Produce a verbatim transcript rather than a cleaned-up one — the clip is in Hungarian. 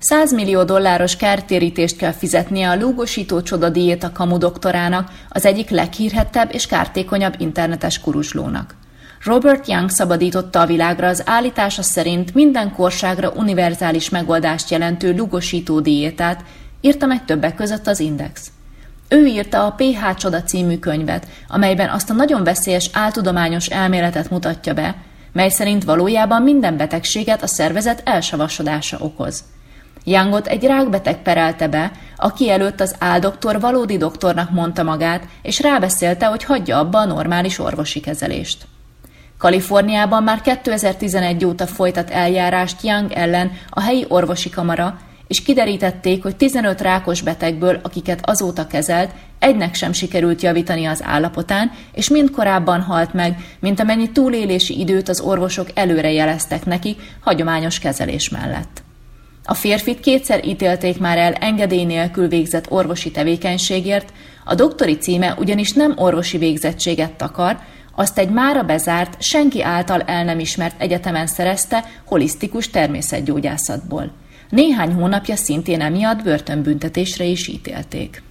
száz millió dolláros kártérítést kell fizetnie a lúgosító csodadiéta kamu doktorának, az egyik leghírhettebb és kártékonyabb internetes kuruzslónak. Robert Young szabadította a világra az állítása szerint minden korságra univerzális megoldást jelentő lúgosító diétát, írta meg többek között az Index. Ő írta a pé há Csoda című könyvet, amelyben azt a nagyon veszélyes áltudományos elméletet mutatja be, mely szerint valójában minden betegséget a szervezet elsavasodása okoz. Youngot egy rákbeteg perelte be, aki előtt az áldoktor valódi doktornak mondta magát, és rábeszélte, hogy hagyja abba a normális orvosi kezelést. Kaliforniában már kétezer-tizenegy óta folytat eljárást Young ellen a helyi orvosi kamara, és kiderítették, hogy tizenöt rákos betegből, akiket azóta kezelt, egynek sem sikerült javítani az állapotán, és mind korábban halt meg, mint amennyi túlélési időt az orvosok előre jeleztek neki hagyományos kezelés mellett. A férfit kétszer ítélték már el engedély nélkül végzett orvosi tevékenységért, a doktori címe ugyanis nem orvosi végzettséget takar, azt egy mára bezárt, senki által el nem ismert egyetemen szerezte holisztikus természetgyógyászatból. Néhány hónapja szintén emiatt börtönbüntetésre is ítélték.